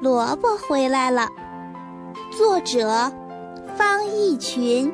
萝卜回来了。作者方逸群。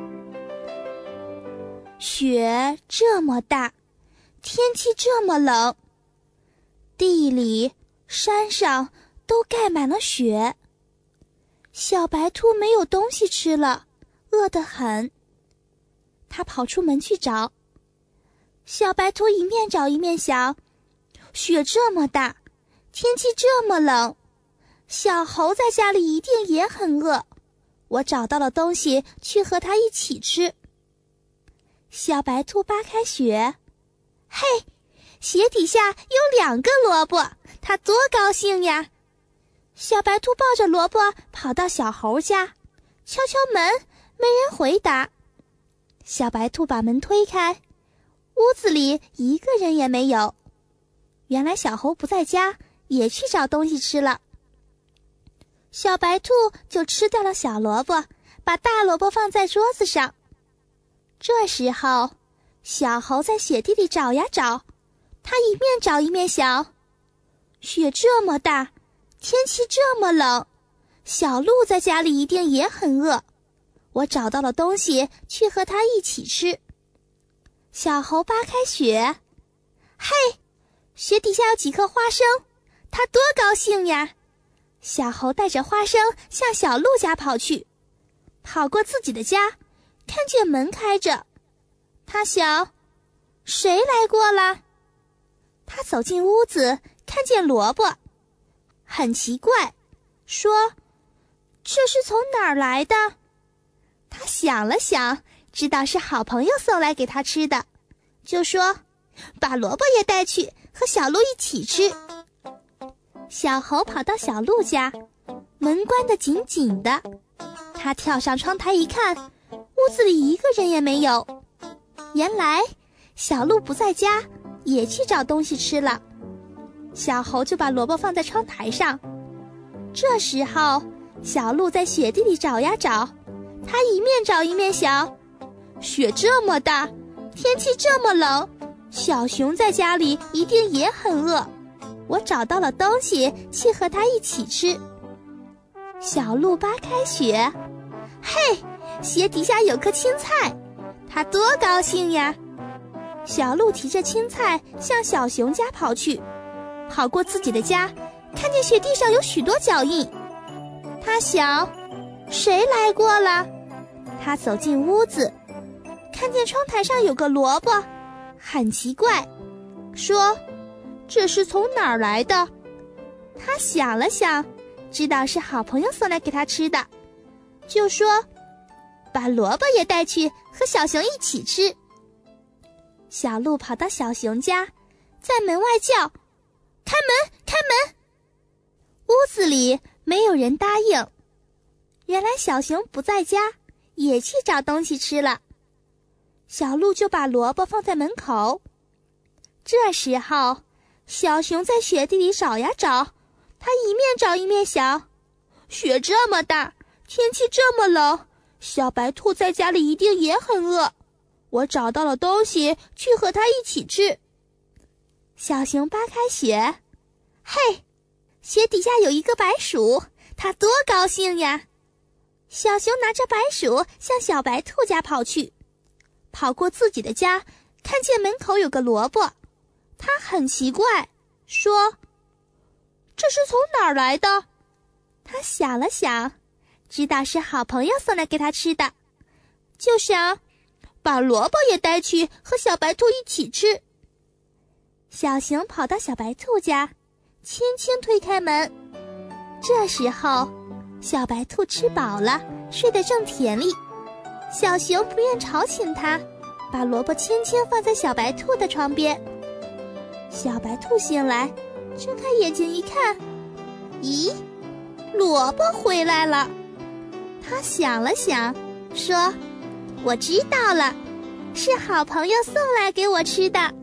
雪这么大，天气这么冷，地里山上都盖满了雪。小白兔没有东西吃了，饿得很。它跑出门去找。小白兔一面找一面想，雪这么大，天气这么冷，小猴在家里一定也很饿，我找到了东西去和它一起吃。小白兔扒开雪，嘿，雪底下有2个萝卜，它多高兴呀！小白兔抱着萝卜跑到小猴家，敲敲门，没人回答。小白兔把门推开，屋子里一个人也没有。原来小猴不在家，也去找东西吃了。小白兔就吃掉了小萝卜，把大萝卜放在桌子上。这时候，小猴在雪地里找呀找，它一面找一面想，雪这么大，天气这么冷，小鹿在家里一定也很饿，我找到了东西去和它一起吃。小猴扒开雪，嘿，雪底下有几颗花生，它多高兴呀！小猴带着花生向小鹿家跑去，跑过自己的家，看见门开着，他想，谁来过了？他走进屋子，看见萝卜，很奇怪，说，这是从哪儿来的？他想了想，知道是好朋友送来给他吃的，就说，把萝卜也带去，和小鹿一起吃。小猴跑到小鹿家，门关得紧紧的，他跳上窗台一看，屋子里一个人也没有。原来小鹿不在家，也去找东西吃了。小猴就把萝卜放在窗台上。这时候小鹿在雪地里找呀找，它一面找一面想，雪这么大，天气这么冷，小熊在家里一定也很饿，我找到了东西去和它一起吃。小鹿扒开雪，嘿，雪底下有颗青菜，它多高兴呀！小鹿提着青菜向小熊家跑去，跑过自己的家，看见雪地上有许多脚印，他想，谁来过了？他走进屋子，看见窗台上有个萝卜，很奇怪，说，这是从哪儿来的？他想了想，知道是好朋友送来给他吃的，就说，把萝卜也带去，和小熊一起吃。小鹿跑到小熊家，在门外叫，开门，开门！屋子里没有人答应。原来小熊不在家，也去找东西吃了。小鹿就把萝卜放在门口。这时候，小熊在雪地里找呀找，它一面找一面想，雪这么大，天气这么冷，小白兔在家里一定也很饿，我找到了东西去和它一起吃。小熊扒开雪，嘿，雪底下有一个白鼠，它多高兴呀！小熊拿着白鼠向小白兔家跑去，跑过自己的家，看见门口有个萝卜，它很奇怪，说，这是从哪儿来的？他想了想，知道是好朋友送来给他吃的，就想，把萝卜也带去，和小白兔一起吃。小熊跑到小白兔家，轻轻推开门。这时候，小白兔吃饱了，睡得正甜蜜。小熊不愿吵醒它，把萝卜轻轻放在小白兔的床边。小白兔醒来，睁开眼睛一看，咦，萝卜回来了。他想了想，说，我知道了，是好朋友送来给我吃的。